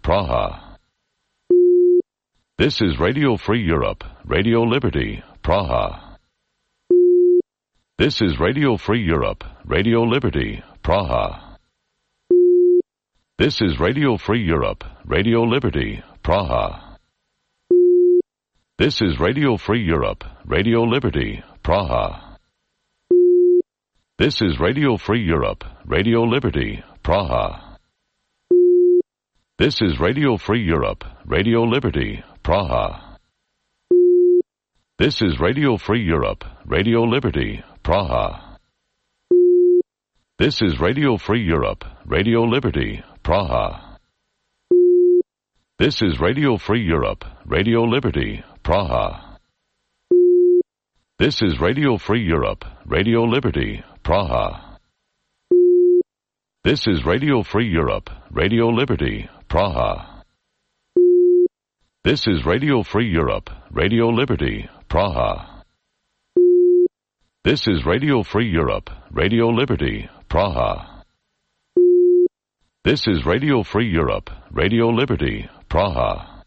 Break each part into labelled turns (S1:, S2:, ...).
S1: Praha. This is Radio Free Europe, Radio Liberty, Praha. This is Radio Free Europe, Radio Liberty, Praha. This is Radio Free Europe, Radio Liberty, Praha. This is Radio Free Europe, Radio Liberty, Praha. This is Radio Free Europe, Radio Liberty, Praha. This is Radio Free Europe, Radio Liberty, Praha. This is Radio Free Europe, Radio Liberty, Praha. This is Radio Free Europe, Radio Liberty, Praha. This is Radio Free Europe, Radio Liberty, Praha. This is Radio Free Europe, Radio Liberty, Praha. This is Radio Free Europe, Radio Liberty, Praha. This is Radio Free Europe, Radio Liberty, Praha. This is Radio Free Europe, Radio Liberty, Praha. This is Radio Free Europe, Radio Liberty, Praha.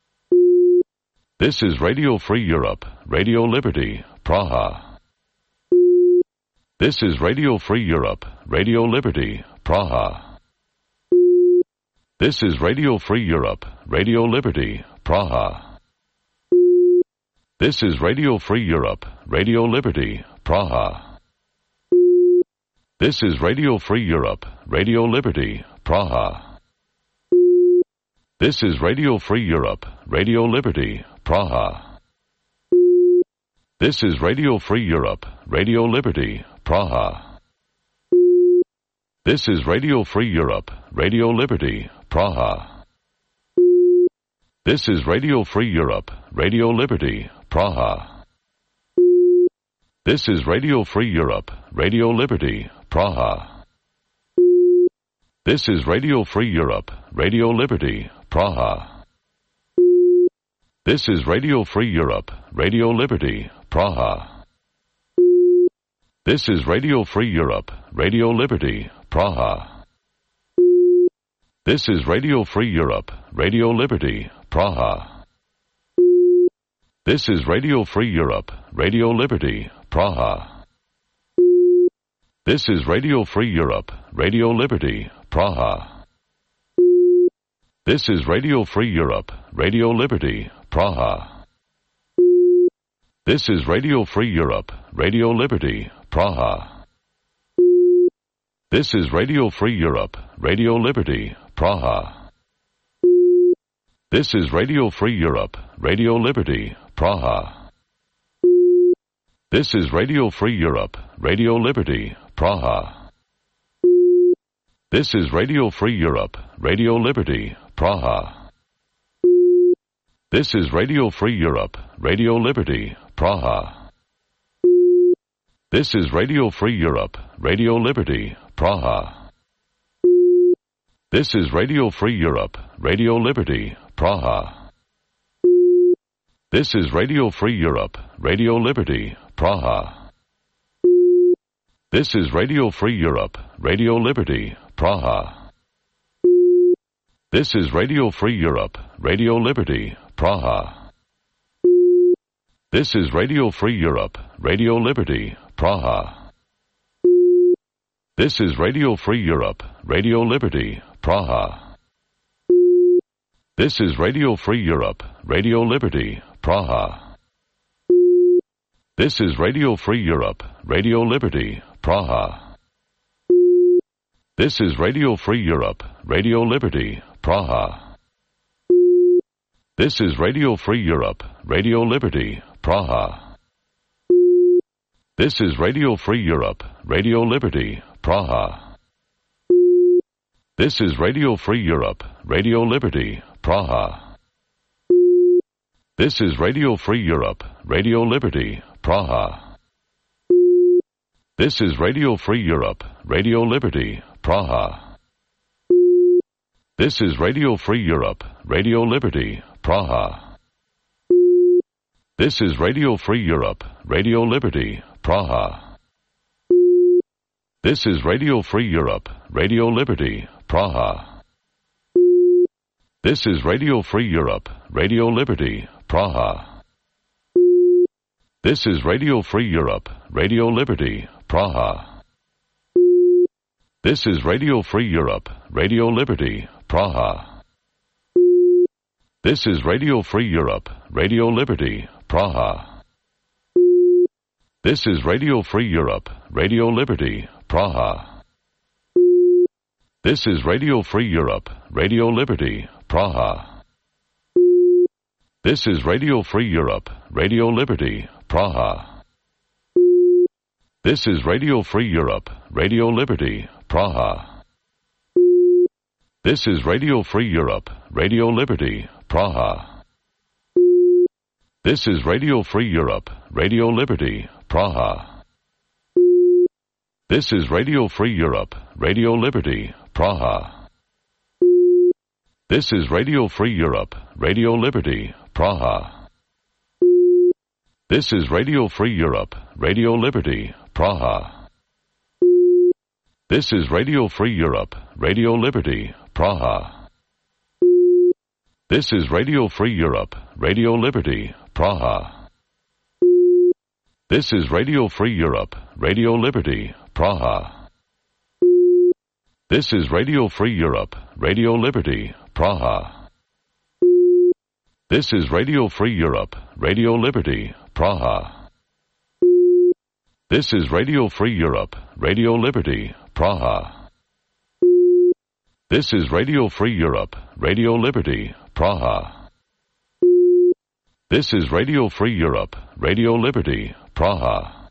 S1: This is Radio Free Europe, Radio Liberty, Praha. This is Radio Free Europe, Radio Liberty, Praha. This is Radio Free Europe, Radio Liberty, Praha. This is Radio Free Europe, Radio Liberty, Praha. This is Radio Free Europe, Radio Liberty, Praha. This is Radio Free Europe, Radio Liberty, Praha. This is Radio Free Europe, Radio Liberty, Praha. This is Radio Free Europe, Radio Liberty, Praha. This is Radio Free Europe, Radio Liberty, Praha. This is Radio Free Europe, Radio Liberty, Praha. This is Radio Free Europe, Radio Liberty, Praha. This is Radio Free Europe, Radio Liberty, Praha. This is Radio Free Europe, Radio Liberty, Praha. This is Radio Free Europe, Radio Liberty, Praha. This is Radio Free Europe, Radio Liberty, Praha. This is Radio Free Europe, Radio Liberty, Praha. This is Radio Free Europe, Radio Liberty, Praha. This is Radio Free Europe, Radio Liberty, Praha. This is Radio Free Europe, Radio Liberty, Praha. This is Radio Free Europe, Radio Liberty, Praha. This is Radio Free Europe, Radio Liberty, Praha. This is Radio Free Europe, Radio Liberty, Praha. This is Radio Free Europe, Radio Liberty, Praha. This is Radio Free Europe, Radio Liberty, Praha. This is Radio Free Europe, Radio Liberty, Praha. This is Radio Free Europe, Radio Liberty, Praha. This is Radio Free Europe, Radio Liberty, Praha. This is Radio Free Europe, Radio Liberty, Praha. This is Radio Free Europe, Radio Liberty, Praha. This is Radio Free Europe, Radio Liberty, Praha. This is Radio Free Europe, Radio Liberty, Praha. This is Radio Free Europe, Radio Liberty, Praha. This is Radio Free Europe, Radio Liberty, Praha. This is Radio Free Europe, Radio Liberty, Praha. This is Radio Free Europe, Radio Liberty, Praha. This is Radio Free Europe, Radio Liberty, Praha. This is Radio Free Europe, Radio Liberty, Praha. This is Radio Free Europe, Radio Liberty, Praha. This is Radio Free Europe, Radio Liberty, Praha. This is Radio Free Europe, Radio Liberty, Praha. This is Radio Free Europe, Radio Liberty, Praha. This is Radio Free Europe, Radio Liberty, Praha. This is Radio Free Europe, Radio Liberty, Praha. This is Radio Free Europe, Radio Liberty, Praha. This is Radio Free Europe, Radio Liberty, Praha. This is Radio Free Europe, Radio Liberty, Praha. This is Radio Free Europe, Radio Liberty, Praha. This is Radio Free Europe, Radio Liberty, Praha. This is Radio Free Europe, Radio Liberty, Praha. This is Radio Free Europe, Radio Liberty, Praha. This is Radio Free Europe, Radio Liberty, Praha. This is Radio Free Europe, Radio Liberty, Praha. This is Radio Free Europe, Radio Liberty, Praha. This is Radio Free Europe, Radio Liberty, Praha. This is Radio Free Europe, Radio Liberty, Praha. This is Radio Free Europe, Radio Liberty, Praha. This is Radio Free Europe, Radio Liberty, Praha. This is Radio Free Europe, Radio Liberty, Praha. This is Radio Free Europe, Radio Liberty, Praha. This is Radio Free Europe, Radio Liberty, Praha. This is Radio Free Europe, Radio Liberty, Praha. This is Radio Free Europe, Radio Liberty, Praha.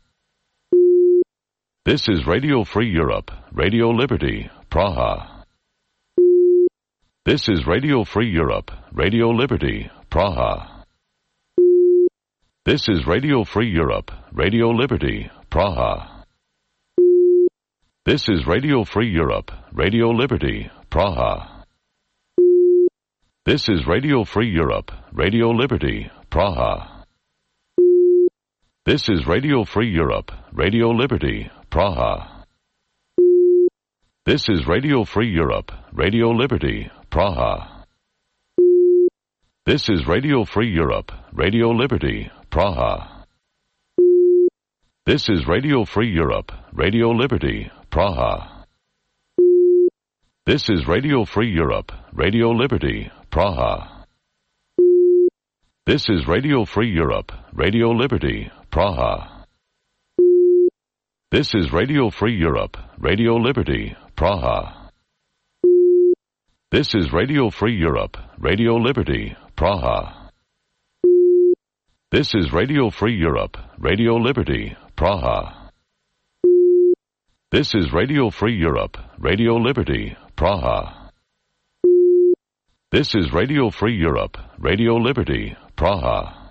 S1: This is Radio Free Europe, Radio Liberty, Praha. This is Radio Free Europe, Radio Liberty, Praha. This is Radio Free Europe, Radio Liberty, Praha. This is Radio Free Europe, Radio Liberty, Praha. This is Radio Free Europe, Radio Liberty, Praha. This is Radio Free Europe, Radio Liberty, Praha. This is Radio Free Europe, Radio Liberty, Praha. This is Radio Free Europe, Radio Liberty, Praha. This is Radio Free Europe, Radio Liberty, Praha. This is Radio Free Europe, Radio Liberty, Praha. This is Radio Free Europe, Radio Liberty, Praha. This is Radio Free Europe, Radio Liberty, Praha. This is Radio Free Europe, Radio Liberty, Praha. This is Radio Free Europe, Radio Liberty, Praha. This is Radio Free Europe, Radio Liberty, Praha. This is Radio Free Europe, Radio Liberty, Praha.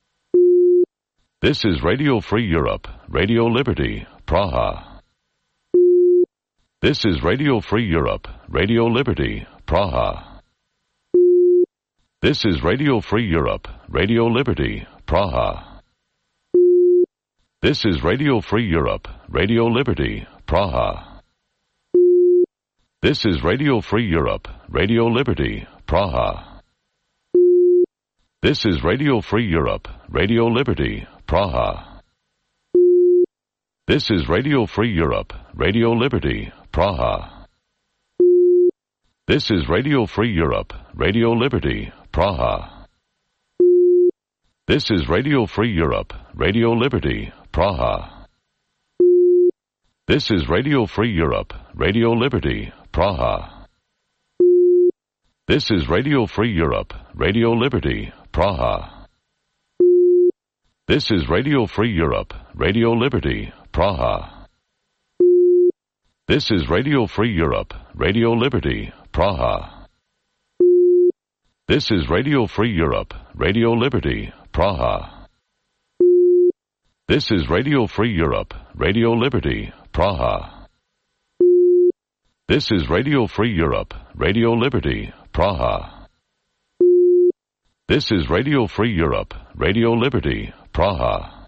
S1: This is Radio Free Europe, Radio Liberty, Praha. This is Radio Free Europe, Radio Liberty, Praha. This is Radio Free Europe, Radio Liberty, Praha. This is Radio Free Europe, Radio Liberty, Praha. This is Radio Free Europe, Radio Liberty, Praha. This is Radio Free Europe, Radio Liberty, Praha. This is Radio Free Europe, Radio Liberty, Praha. This is Radio Free Europe, Radio Liberty, Praha. This is Radio Free Europe, Radio Liberty, Praha. This is Radio Free Europe, Radio Liberty, Praha. This is Radio Free Europe, Radio Liberty, Praha. This is Radio Free Europe, Radio Liberty, Praha. This is Radio Free Europe, Radio Liberty, Praha. This is Radio Free Europe, Radio Liberty, Praha. This is Radio Free Europe, Radio Liberty, Praha. This is Radio Free Europe, Radio Liberty, Praha. This is Radio Free Europe, Radio Liberty, Praha.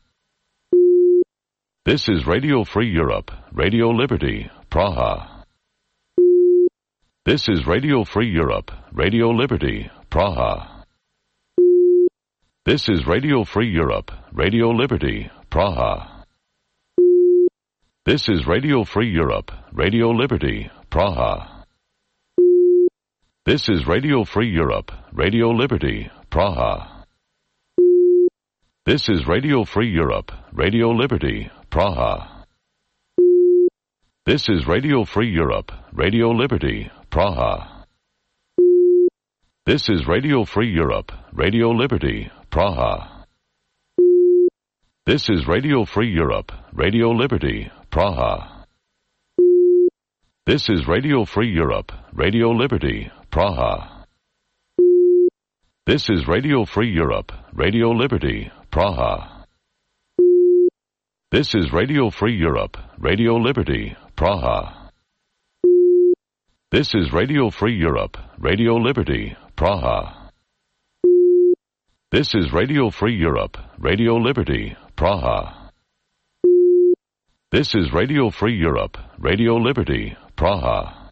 S1: This is Radio Free Europe, Radio Liberty, Praha. This is Radio Free Europe, Radio Liberty, Praha. This is Radio Free Europe, Radio Liberty, Praha. This is Radio Free Europe, Radio Liberty, Praha. This is Radio Free Europe, Radio Liberty, Praha. This is Radio Free Europe, Radio Liberty, Praha. This is Radio Free Europe, Radio Liberty, Praha. This is Radio Free Europe, Radio Liberty, Praha. This is Radio Free Europe, Radio Liberty, Praha. This is Radio Free Europe, Radio Liberty, Praha. This is Radio Free Europe, Radio Liberty, Praha. This is Radio Free Europe, Radio Liberty, Praha. This is Radio Free Europe, Radio Liberty, Praha. This is Radio Free Europe, Radio Liberty, Praha. This is Radio Free Europe, Radio Liberty, Praha.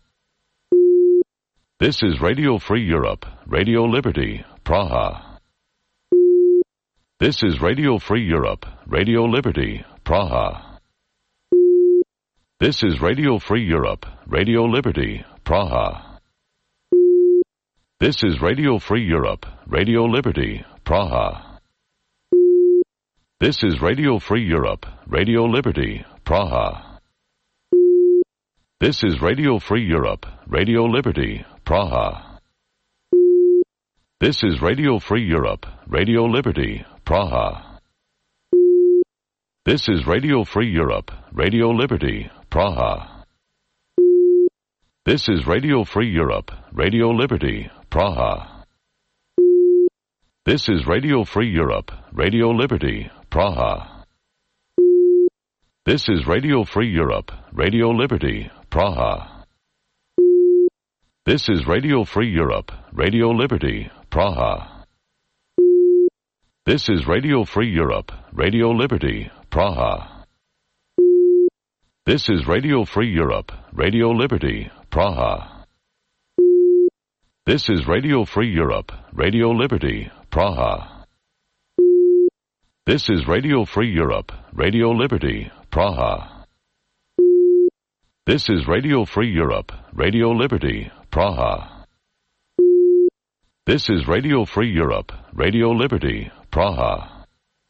S1: This is Radio Free Europe, Radio Liberty, Praha. This is Radio Free Europe, Radio Liberty, Praha. This is Radio Free Europe, Radio Liberty, Praha. This is Radio Free Europe, Radio Liberty, Praha. This is Radio Free Europe, Radio Liberty, Praha. This is Radio Free Europe, Radio Liberty, Praha. This is Radio Free Europe, Radio Liberty, Praha. This is Radio Free Europe, Radio Liberty, Praha. This is Radio Free Europe, Radio Liberty, Praha. This is Radio Free Europe, Radio Liberty, Praha. This is Radio Free Europe, Radio Liberty, Praha. This is Radio Free Europe, Radio Liberty, Praha. This is Radio Free Europe, Radio Liberty, Praha. This is Radio Free Europe, Radio Liberty, Praha. This is Radio Free Europe, Radio Liberty, Praha. This is Radio Free Europe, Radio Liberty, Praha. This is Radio Free Europe, Radio Liberty, Praha. This is Radio Free Europe, Radio Liberty, Praha.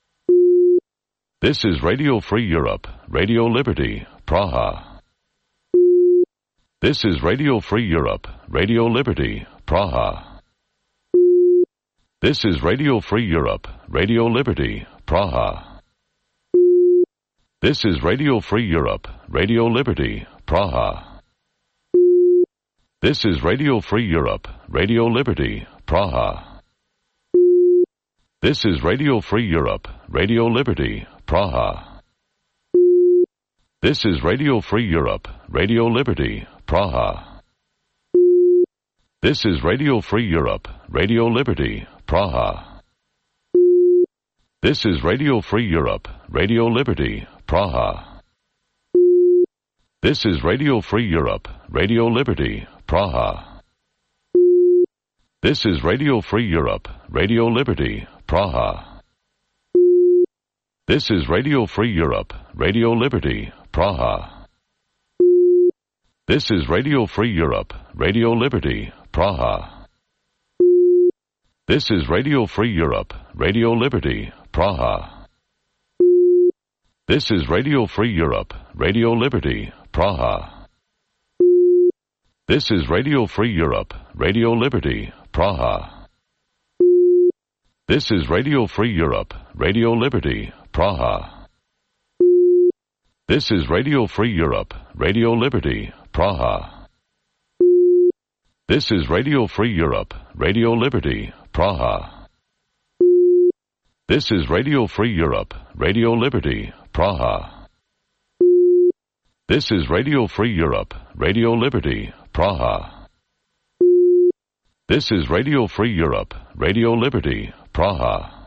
S1: This is Radio Free Europe, Radio Liberty, Praha. This is Radio Free Europe, Radio Liberty, Praha. This is Radio Free Europe, Radio Liberty, Praha. This is Radio Free Europe, Radio Liberty, Praha. This is Radio Free Europe, Radio Liberty, Praha. This is Radio Free Europe, Radio Liberty, Praha. This is Radio Free Europe, Radio Liberty, Praha. This is Radio Free Europe, Radio Liberty, Praha. This is Radio Free Europe, Radio Liberty, Praha. This is Radio Free Europe, Radio Liberty, Praha. This is Radio Free Europe, Radio Liberty, Praha. This is Radio Free Europe, Radio Liberty, Praha. This is Radio Free Europe, Radio Liberty, Praha. This is Radio Free Europe, Radio Liberty, Praha. This is Radio Free Europe, Radio Liberty, Praha. This is Radio Free Europe, Radio Liberty, Praha. This is Radio Free Europe, Radio Liberty, Praha. This is Radio Free Europe, Radio Liberty, Praha. This is Radio Free Europe, Radio Liberty, Praha. This is Radio Free Europe, Radio Liberty, Praha. This is Radio Free Europe, Radio Liberty, Praha. This is Radio Free Europe, Radio Liberty, Praha.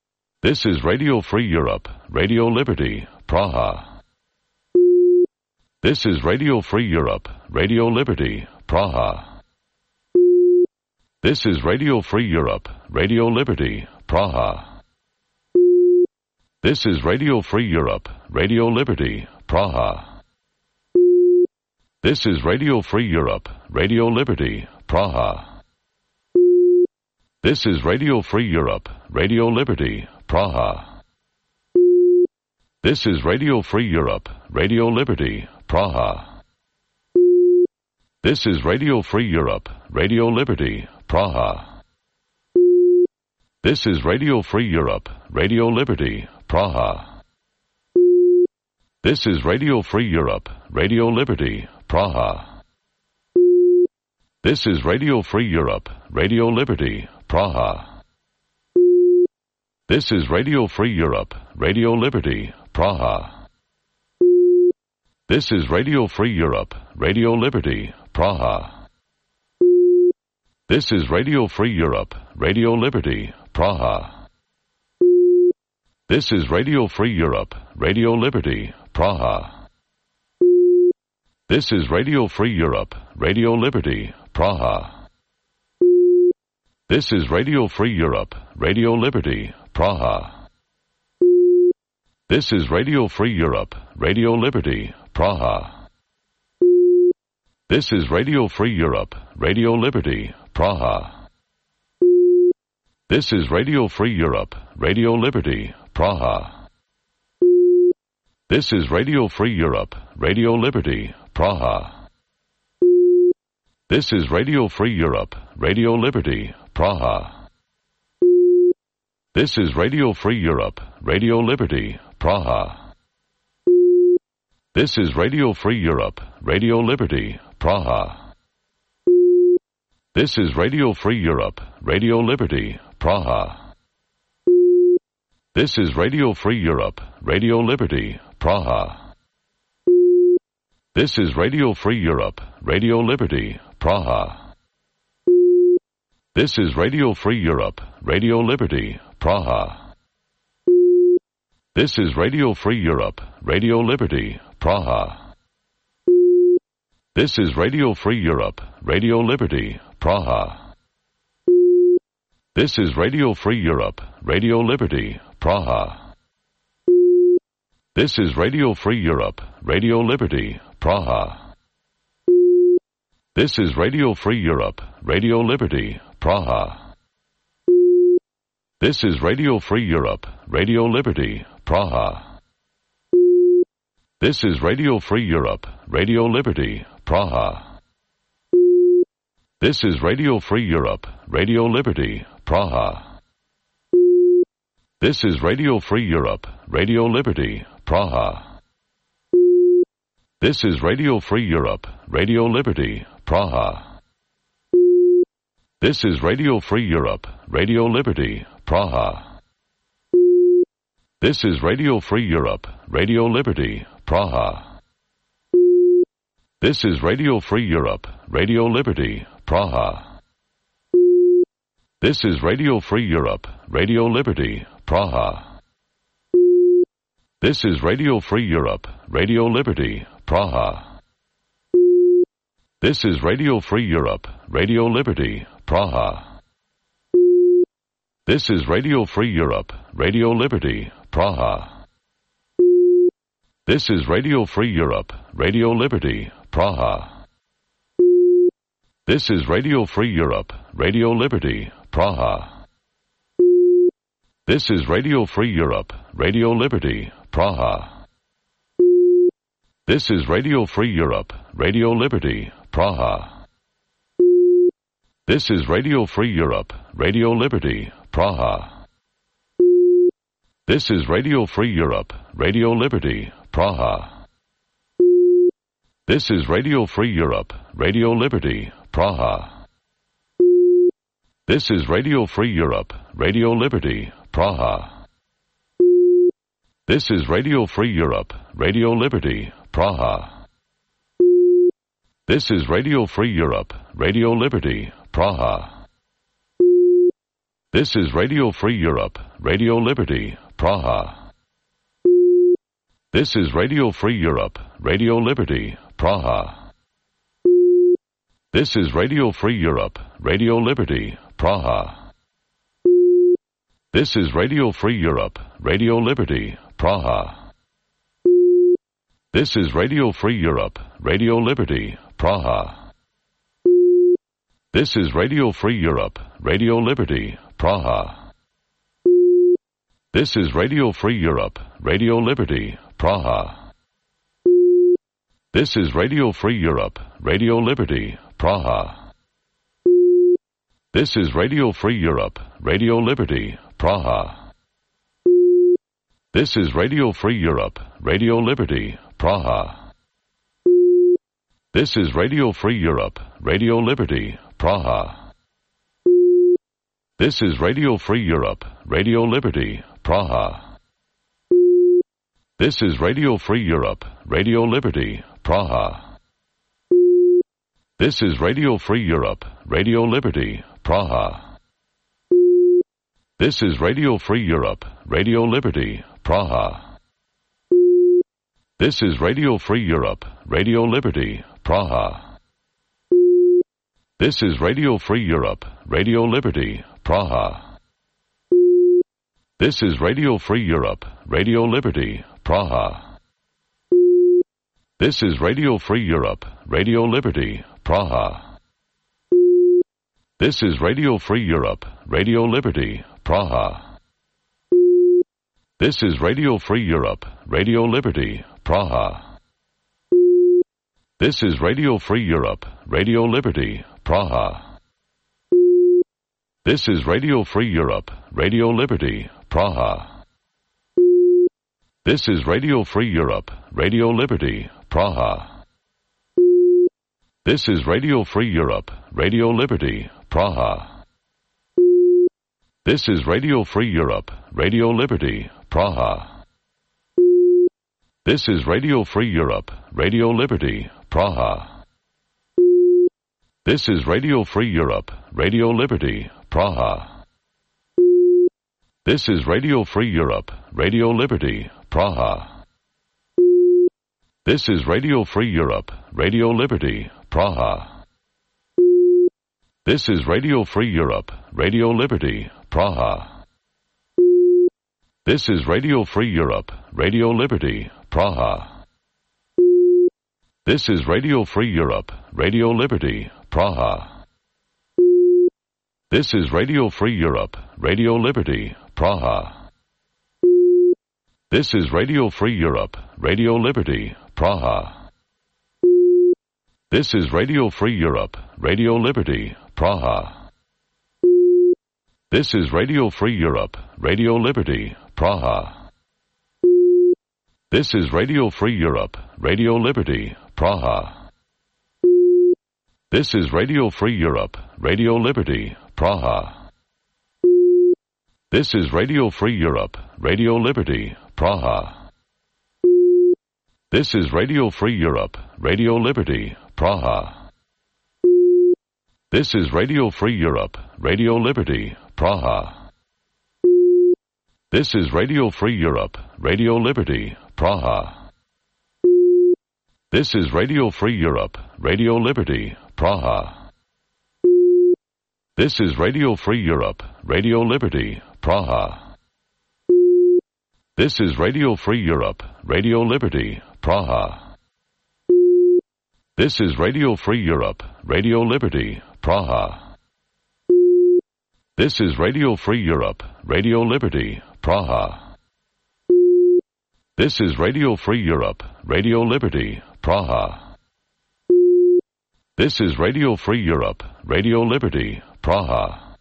S1: This is Radio Free Europe, Radio Liberty, Praha. This is Radio Free Europe, Radio Liberty, Praha. This is Radio Free Europe, Radio Liberty, Praha. This is Radio Free Europe, Radio Liberty, Praha. This is Radio Free Europe, Radio Liberty, Praha. This is Radio Free Europe, Radio Liberty, Praha. This is Radio Free Europe, Radio Liberty, Praha. This is Radio Free Europe, Radio Liberty, Praha. This is Radio Free Europe, Radio Liberty, Praha. This is Radio Free Europe, Radio Liberty, Praha. This is Radio Free Europe, Radio Liberty, Praha. This is Radio Free Europe, Radio Liberty, Praha. This is Radio Free Europe, Radio Liberty, Praha. This is Radio Free Europe, Radio Liberty, Praha. This is Radio Free Europe, Radio Liberty, Praha. This is Radio Free Europe, Radio Liberty, Praha. This is Radio Free Europe, Radio Liberty, Praha. This is Radio Free Europe, Radio Liberty, Praha. This is Radio Free Europe, Radio Liberty, Praha. This is Radio Free Europe, Radio Liberty, Praha. This is Radio Free Europe, Radio Liberty, Praha. This is Radio Free Europe, Radio Liberty, Praha. This is Radio Free Europe, Radio Liberty, Praha. This is Radio Free Europe, Radio Liberty, Praha. This is Radio Free Europe, Radio Liberty, Praha. This is Radio Free Europe, Radio Liberty, Praha. This is Radio Free Europe, Radio Liberty, Praha. This is Radio Free Europe, Radio Liberty, Praha. This is Radio Free Europe, Radio Liberty, Praha. This is Radio Free Europe, Radio Liberty, Praha. This is Radio Free Europe, Radio Liberty, Praha. This is Radio Free Europe, Radio Liberty, Praha. This is Radio Free Europe, Radio Liberty, Praha. This is Radio Free Europe, Radio Liberty, Praha. This is Radio Free Europe, Radio Liberty, Praha. This is Radio Free Europe, Radio Liberty, Praha. This is Radio Free Europe, Radio Liberty, Praha. This is Radio Free Europe, Radio Liberty, Praha. This is Radio Free Europe, Radio Liberty, Praha. This is Radio Free Europe, Radio Liberty, Praha. This is Radio Free Europe, Radio Liberty, Praha. This is Radio Free Europe, Radio Liberty, Praha. This is Radio Free Europe, Radio Liberty, Praha. This is Radio Free Europe, Radio Liberty, Praha. This is Radio Free Europe, Radio Liberty, Praha. This is Radio Free Europe, Radio Liberty, Praha. This is Radio Free Europe, Radio Liberty, Praha. This is Radio Free Europe, Radio Liberty, Praha. This is Radio Free Europe, Radio Liberty, Praha. This is Radio Free Europe, Radio Liberty, Praha. This is Radio Free Europe, Radio Liberty, Praha. This is Radio Free Europe, Radio Liberty, Praha. This is Radio Free Europe, Radio Liberty, Praha. This is Radio Free Europe, Radio Liberty, Praha. This is Radio Free Europe, Radio Liberty, Praha. This is Radio Free Europe, Radio Liberty, Praha. This is Radio Free Europe, Radio Liberty, Praha. This is Radio Free Europe, Radio Liberty, Praha. This is Radio Free Europe, Radio Liberty, Praha. This is Radio Free Europe, Radio Liberty, Praha. This is Radio Free Europe, Radio Liberty, Praha. This is Radio Free Europe, Radio Liberty, Praha. This is Radio Free Europe, Radio Liberty, Praha. This is Radio Free Europe, Radio Liberty, Praha. This is Radio Free Europe, Radio Liberty, Praha. This is Radio Free Europe, Radio Liberty, Praha. This is Radio Free Europe, Radio Liberty, Praha. This is Radio Free Europe, Radio Liberty, Praha. This is Radio Free Europe, Radio Liberty, Praha. This is Radio Free Europe, Radio Liberty, Praha. This is Radio Free Europe, Radio Liberty, Praha. This is Radio Free Europe, Radio Liberty, Praha. This is Radio Free Europe, Radio Liberty, Praha. This is Radio Free Europe, Radio Liberty, Praha. This is Radio Free Europe, Radio Liberty, Praha. This is Radio Free Europe, Radio Liberty, Praha. This is Radio Free Europe, Radio Liberty, Praha. This is Radio Free Europe, Radio Liberty, Praha. This is Radio Free Europe, Radio Liberty, Praha. This is Radio Free Europe, Radio Liberty, Praha. This is Radio Free Europe, Radio Liberty, Praha. This is Radio Free Europe, Radio Liberty, Praha. This is Radio Free Europe, Radio Liberty, Praha. This is Radio Free Europe, Radio Liberty, Praha. This is Radio Free Europe, Radio Liberty, Praha. This is Radio Free Europe, Radio Liberty, Praha. This is Radio Free Europe, Radio Liberty, Praha. This is Radio Free Europe, Radio Liberty, Praha. This is Radio Free Europe, Radio Liberty, Praha. This is Radio Free Europe, Radio Liberty, Praha. This is Radio Free Europe, Radio Liberty, Praha. This is Radio Free Europe, Radio Liberty, Praha. This is Radio Free Europe, Radio Liberty, Praha. This is Radio Free Europe, Radio Liberty, Praha. This is Radio Free Europe, Radio Liberty, Praha. This is Radio Free Europe, Radio Liberty, Praha. This is Radio Free Europe, Radio Liberty, Praha. This is Radio Free Europe, Radio Liberty, Praha. This is Radio Free Europe, Radio Liberty, Praha. This is Radio Free Europe, Radio Liberty, Praha. This is Radio Free Europe, Radio Liberty, Praha. This is Radio Free Europe, Radio Liberty, Praha. This is Radio Free Europe, Radio Liberty, Praha. This is Radio Free Europe, Radio Liberty, Praha. This is Radio Free Europe, Radio Liberty, Praha.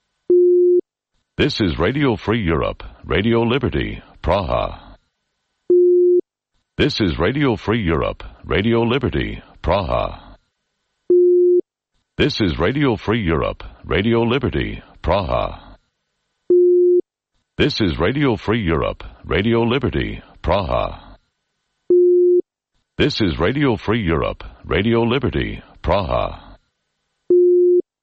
S1: This is Radio Free Europe, Radio Liberty, Praha. This is Radio Free Europe, Radio Liberty, Praha. This is Radio Free Europe, Radio Liberty, Praha. This is Radio Free Europe, Radio Liberty, Praha. This is Radio Free Europe, Radio Liberty, Praha.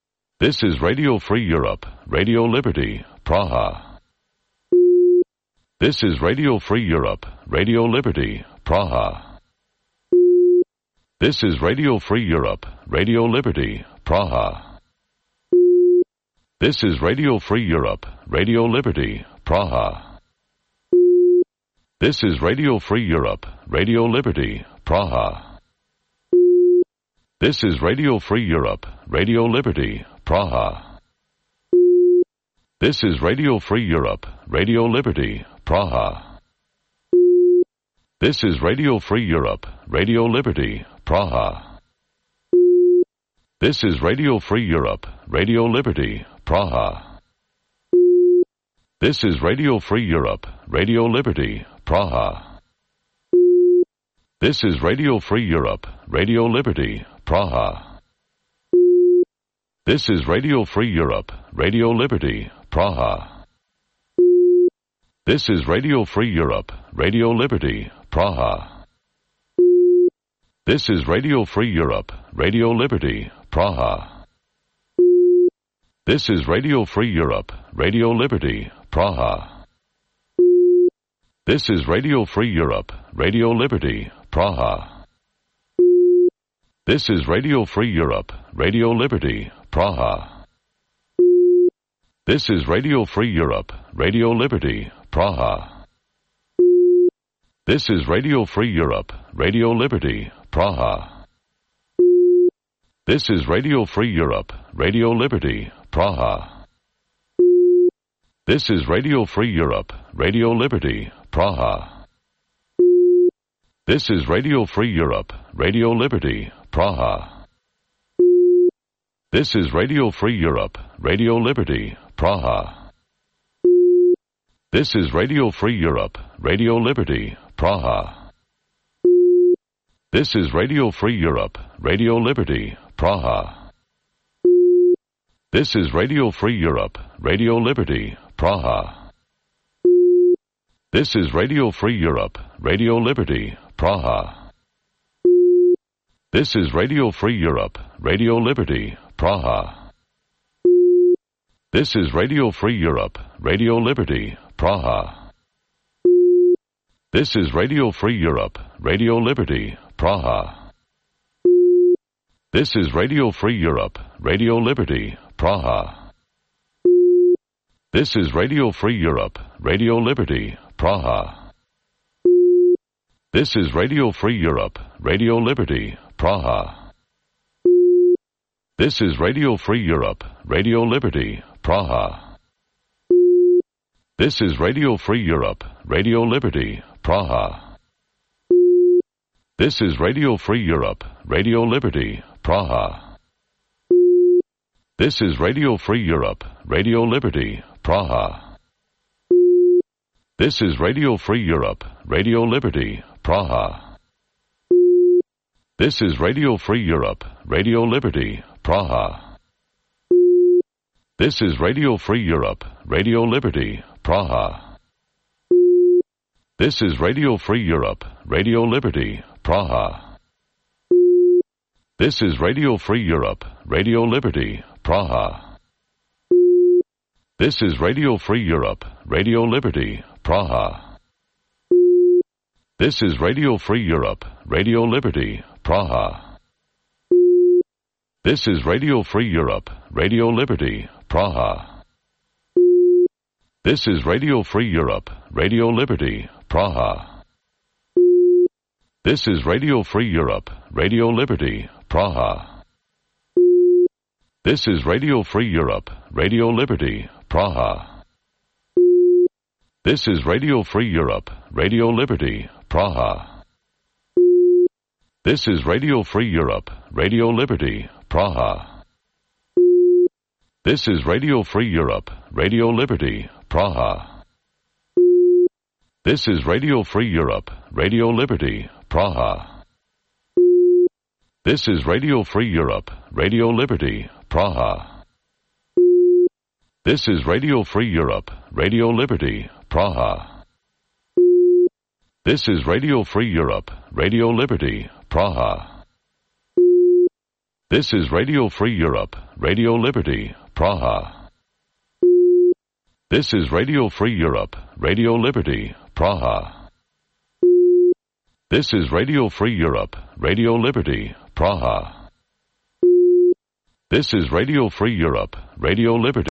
S1: This is Radio Free Europe, Radio Liberty, Praha. This is Radio Free Europe, Radio Liberty, Praha. This is Radio Free Europe, Radio Liberty, Praha. This is Radio Free Europe, Radio Liberty, Praha. This is Radio Free Europe, Radio Liberty, Praha. This is Radio Free Europe, Radio Liberty, Praha. This is Radio Free Europe, Radio Liberty, Praha. This is Radio Free Europe, Radio Liberty, Praha. This is Radio Free Europe, Radio Liberty, Praha. This is Radio Free Europe, Radio Liberty, Praha. This is Radio Free Europe, Radio Liberty, Praha. This is Radio Free Europe, Radio Liberty, Praha. This is Radio Free Europe, Radio Liberty, Praha. This is Radio Free Europe, Radio Liberty, Praha. This is Radio Free Europe, Radio Liberty, Praha. This is Radio Free Europe, Radio Liberty, Praha. This is Radio Free Europe, Radio Liberty, Praha. This is Radio Free Europe, Radio Liberty, Praha. This is Radio Free Europe, Radio Liberty, Praha. This is Radio Free Europe, Radio Liberty, Praha. This is Radio Free Europe, Radio Liberty, Praha. This is Radio Free Europe, Radio Liberty, Praha. This is Radio Free Europe, Radio Liberty, Praha. This is Radio Free Europe, Radio Liberty, Praha. This is Radio Free Europe, Radio Liberty, Praha. This is Radio Free Europe, Radio Liberty, Praha. This is Radio Free Europe, Radio Liberty, Praha. This is Radio Free Europe, Radio Liberty, Praha. This is Radio Free Europe, Radio Liberty, Praha. This is Radio Free Europe, Radio Liberty, Praha. This is Radio Free Europe, Radio Liberty, Praha. This is Radio Free Europe, Radio Liberty, Praha. This is Radio Free Europe, Radio Liberty, Praha. This is Radio Free Europe, Radio Liberty, Praha. This is Radio Free Europe, Radio Liberty, Praha. This is Radio Free Europe, Radio Liberty, Praha. This is Radio Free Europe, Radio Liberty, Praha. This is Radio Free Europe, Radio Liberty, Praha. This is Radio Free Europe, Radio Liberty, Praha. This is Radio Free Europe, Radio Liberty, Praha. This is Radio Free Europe, Radio Liberty, Praha. This is Radio Free Europe, Radio Liberty, Praha. This is Radio Free Europe, Radio Liberty, Praha. This is Radio Free Europe, Radio Liberty, Praha. This is Radio Free Europe, Radio Liberty, Praha. This is Radio Free Europe, Radio Liberty, Praha. This is Radio Free Europe, Radio Liberty, Praha. This is Radio Free Europe, Radio Liberty, Praha. This is Radio Free Europe, Radio Liberty, Praha. This is Radio Free Europe, Radio Liberty, Praha. This is Radio Free Europe, Radio Liberty, Praha. This is Radio Free Europe, Radio Liberty, Praha. This is Radio Free Europe, Radio Liberty, Praha. This is Radio Free Europe, Radio Liberty, Praha. This is Radio Free Europe, Radio Liberty, Praha. This is Radio Free Europe, Radio Liberty, Praha. This is Radio Free Europe, Radio Liberty, Praha. This is Radio Free Europe, Radio Liberty, Praha. This is Radio Free Europe, Radio Liberty.